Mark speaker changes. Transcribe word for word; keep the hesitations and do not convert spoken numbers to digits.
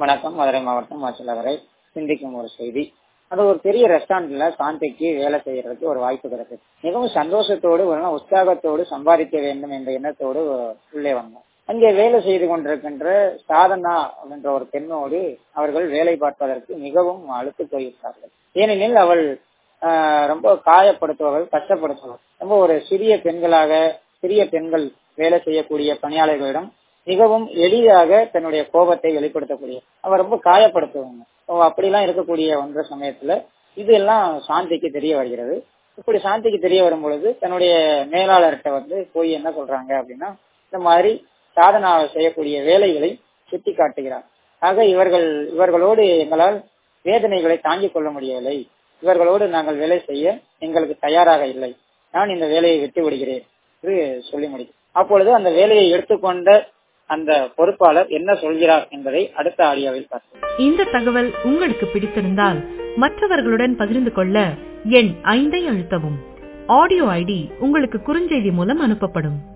Speaker 1: வணக்கம். மதுரை மாவட்டம் மாச்சலவரை. சிந்திக்கும் ஒரு செய்தி. அது ஒரு பெரிய ரெஸ்டாரண்ட்ல சாந்திக்கு வேலை செய்யறதுக்கு ஒரு வாய்ப்பு கிடைச்சது. மிகவும் சந்தோஷத்தோடு ஒரு நாள் உற்சாகத்தோடு சம்பாதிக்க வேண்டும் என்ற எண்ணத்தோடு உள்ளே வந்தோம். அங்கே வேலை செய்து கொண்டிருக்கின்ற சாதனா என்ற ஒரு பெண்ணோடு அவர்கள் வேலை பார்ப்பதற்கு மிகவும் அழுத்து போயிருந்தார்கள். ஏனெனில் அவள் ஆஹ் ரொம்ப காயப்படுத்துவர்கள், கஷ்டப்படுத்துவர்கள். ரொம்ப ஒரு சிறிய பெண்களாக சிறிய பெண்கள் வேலை செய்யக்கூடிய பணியாளர்களிடம் மிகவும் எளிதாக தன்னுடைய கோபத்தை வெளிப்படுத்தக்கூடிய அவர் ரொம்ப காயப்படுத்துவாங்க. அப்படிலாம் இருக்கக்கூடிய ஒன்ற சமயத்துல இதெல்லாம் சாந்திக்கு தெரிய வருகிறது. இப்படி சாந்திக்கு தெரிய வரும் பொழுது தன்னுடைய மேலாளர்கிட்ட வந்து போய் என்ன சொல்றாங்க அப்படின்னா, இந்த மாதிரி சாதனா செய்யக்கூடிய வேலைகளை சுட்டி காட்டுகிறார். ஆக இவர்கள் இவர்களோடு எங்களால் வேதனைகளை தாங்கிக் கொள்ள முடியவில்லை, இவர்களோடு நாங்கள் வேலை செய்ய எங்களுக்கு தயாராக இல்லை, நான் இந்த வேலையை விட்டு விடுகிறேன் என்று சொல்லி முடிக்கும். அப்பொழுது அந்த வேலையை எடுத்துக்கொண்ட அந்த பொறுப்பாளர் என்ன சொல்கிறார் என்பதை அடுத்த ஆடியோவில் பார்ப்போம்.
Speaker 2: இந்த தகவல் உங்களுக்கு பிடித்திருந்தால் மற்றவர்களுடன் பகிர்ந்து கொள்ள எண் ஐந்தை அழுத்தவும். ஆடியோ ஐடி உங்களுக்கு குறுஞ்செய்தி மூலம் அனுப்பப்படும்.